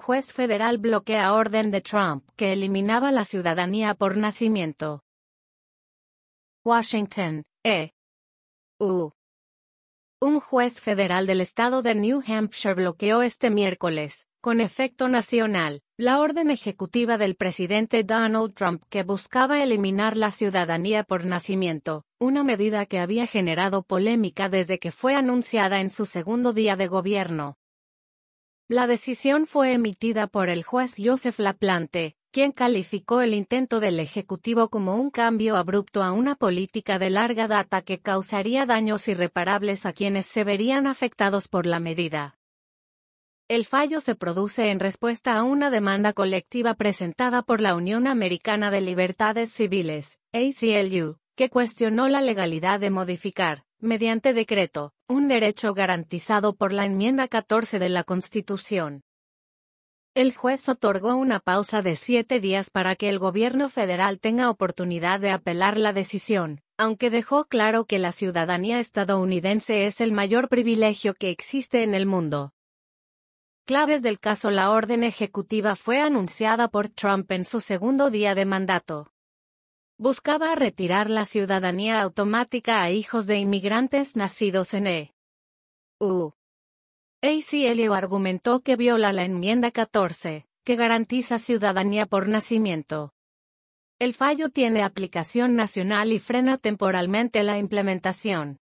Juez federal bloquea orden de Trump que eliminaba la ciudadanía por nacimiento. Washington, E.U. Un juez federal del estado de New Hampshire bloqueó este miércoles, con efecto nacional, la orden ejecutiva del presidente Donald Trump que buscaba eliminar la ciudadanía por nacimiento, una medida que había generado polémica desde que fue anunciada en su segundo día de gobierno. La decisión fue emitida por el juez Joseph LaPlante, quien calificó el intento del Ejecutivo como un cambio abrupto a una política de larga data que causaría daños irreparables a quienes se verían afectados por la medida. El fallo se produce en respuesta a una demanda colectiva presentada por la Unión Americana de Libertades Civiles, ACLU, que cuestionó la legalidad de modificar, mediante decreto, un derecho garantizado por la enmienda 14 de la Constitución. El juez otorgó una pausa de 7 días para que el gobierno federal tenga oportunidad de apelar la decisión, aunque dejó claro que la ciudadanía estadounidense es el mayor privilegio que existe en el mundo. Claves del caso: la orden ejecutiva fue anunciada por Trump en su segundo día de mandato. Buscaba retirar la ciudadanía automática a hijos de inmigrantes nacidos en E.U. ACLU argumentó que viola la enmienda 14, que garantiza ciudadanía por nacimiento. El fallo tiene aplicación nacional y frena temporalmente la implementación.